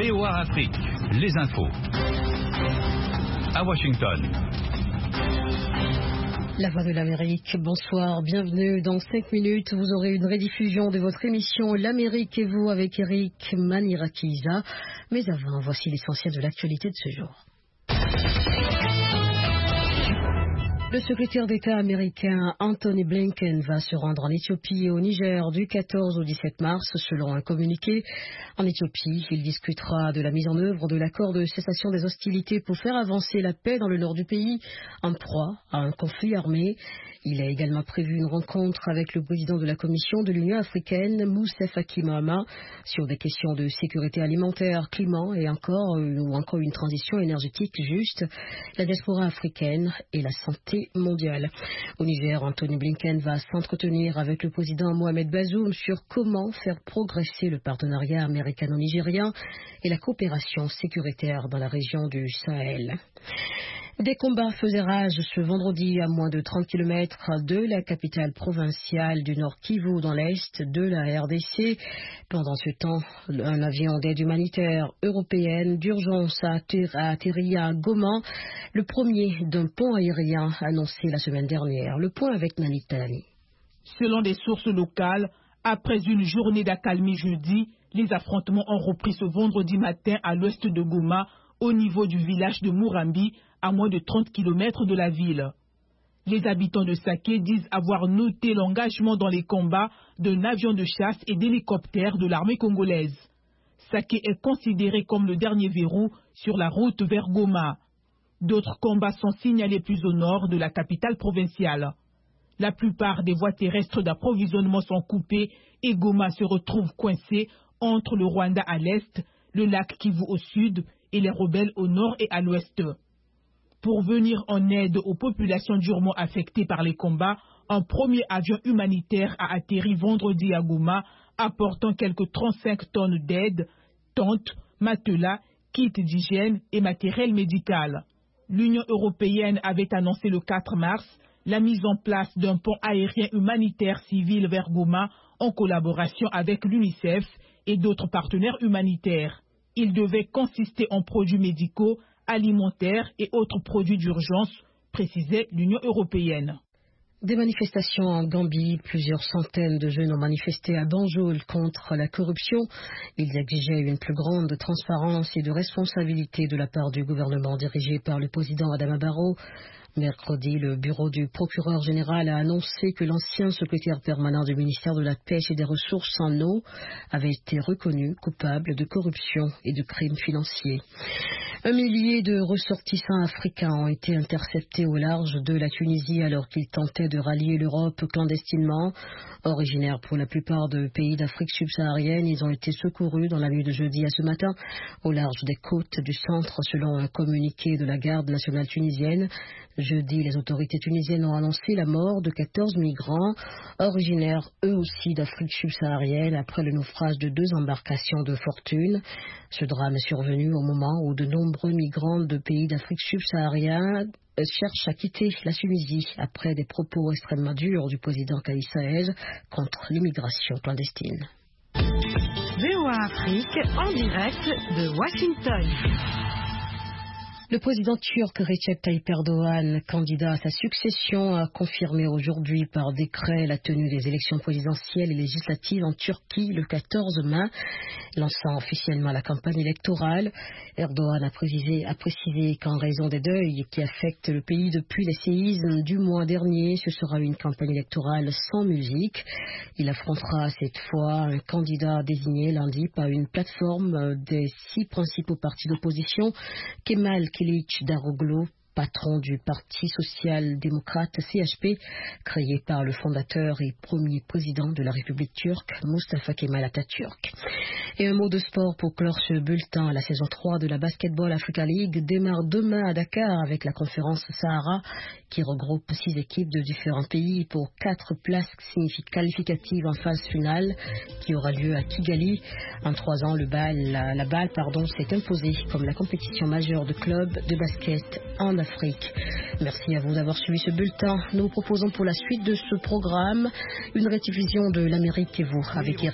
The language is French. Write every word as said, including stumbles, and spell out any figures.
V O A Afrique, les infos. À Washington. La Voix de l'Amérique, bonsoir, bienvenue. Dans cinq minutes, vous aurez une rediffusion de votre émission L'Amérique et vous avec Eric Manirakiza. Mais avant, voici l'essentiel de l'actualité de ce jour. Le secrétaire d'État américain Anthony Blinken va se rendre en Éthiopie et au Niger du quatorze au dix-sept mars, selon un communiqué. En Éthiopie, il discutera de la mise en œuvre de l'accord de cessation des hostilités pour faire avancer la paix dans le nord du pays, en proie à un conflit armé. Il a également prévu une rencontre avec le président de la Commission de l'Union africaine, Moussa Faki Mahamat, sur des questions de sécurité alimentaire, climat et encore, ou encore une transition énergétique juste, la diaspora africaine et la santé mondiale. Au Niger, Anthony Blinken va s'entretenir avec le président Mohamed Bazoum sur comment faire progresser le partenariat américano-nigérien et la coopération sécuritaire dans la région du Sahel. Des combats faisaient rage ce vendredi à moins de trente kilomètres de la capitale provinciale du Nord Kivu dans l'est de la R D C. Pendant ce temps, un avion d'aide humanitaire européenne d'urgence a atterri à Goma, le premier d'un pont aérien annoncé la semaine dernière. Le point avec Nani Talani. Selon des sources locales, après une journée d'accalmie jeudi, les affrontements ont repris ce vendredi matin à l'ouest de Goma, au niveau du village de Murambi, à moins de trente kilomètres de la ville. Les habitants de Saké disent avoir noté l'engagement dans les combats d'un avion de chasse et d'hélicoptères de l'armée congolaise. Saké est considéré comme le dernier verrou sur la route vers Goma. D'autres combats sont signalés plus au nord de la capitale provinciale. La plupart des voies terrestres d'approvisionnement sont coupées et Goma se retrouve coincé entre le Rwanda à l'est, le lac Kivu au sud et les rebelles au nord et à l'ouest. Pour venir en aide aux populations durement affectées par les combats, un premier avion humanitaire a atterri vendredi à Goma, apportant quelques trente-cinq tonnes d'aide, tentes, matelas, kits d'hygiène et matériel médical. L'Union européenne avait annoncé le quatre mars la mise en place d'un pont aérien humanitaire civil vers Goma en collaboration avec l'UNICEF et d'autres partenaires humanitaires. Il devait consister en produits médicaux, alimentaires et autres produits d'urgence, précisait l'Union européenne. Des manifestations en Gambie, plusieurs centaines de jeunes ont manifesté à Banjul contre la corruption. Ils exigeaient une plus grande transparence et de responsabilité de la part du gouvernement dirigé par le président Adama Barrow. Mercredi, le bureau du procureur général a annoncé que l'ancien secrétaire permanent du ministère de la Pêche et des Ressources en eau avait été reconnu coupable de corruption et de crimes financiers. Un millier de ressortissants africains ont été interceptés au large de la Tunisie alors qu'ils tentaient de rallier l'Europe clandestinement. Originaires pour la plupart de pays d'Afrique subsaharienne, ils ont été secourus dans la nuit de jeudi à ce matin au large des côtes du centre, selon un communiqué de la garde nationale tunisienne. Jeudi, les autorités tunisiennes ont annoncé la mort de quatorze migrants, originaires eux aussi d'Afrique subsaharienne, après le naufrage de deux embarcations de fortune. Ce drame est survenu au moment où de nombreux migrants de pays d'Afrique subsaharienne cherchent à quitter la Tunisie après des propos extrêmement durs du président Kais Saied contre l'immigration clandestine. V O A Afrique en direct de Washington. Le président turc Recep Tayyip Erdogan, candidat à sa succession, a confirmé aujourd'hui par décret la tenue des élections présidentielles et législatives en Turquie le quatorze mai, lançant officiellement la campagne électorale. Erdogan a précisé, a précisé qu'en raison des deuils qui affectent le pays depuis les séismes du mois dernier, ce sera une campagne électorale sans musique. Il affrontera cette fois un candidat désigné lundi par une plateforme des six principaux partis d'opposition, Kemal Kılıç Daroğlu, patron du Parti social-démocrate C H P, créé par le fondateur et premier président de la République turque, Mustafa Kemal Atatürk. Et un mot de sport pour clore ce bulletin. La saison trois de la Basketball Africa League démarre demain à Dakar avec la conférence Sahara qui regroupe six équipes de différents pays pour quatre places qualificatives en phase finale qui aura lieu à Kigali. En trois ans, le bal, la, la balle pardon, s'est imposée comme la compétition majeure de clubs de basket en Afrique. Merci à vous d'avoir suivi ce bulletin. Nous vous proposons pour la suite de ce programme une rediffusion de l'Amérique et vous avec Eric.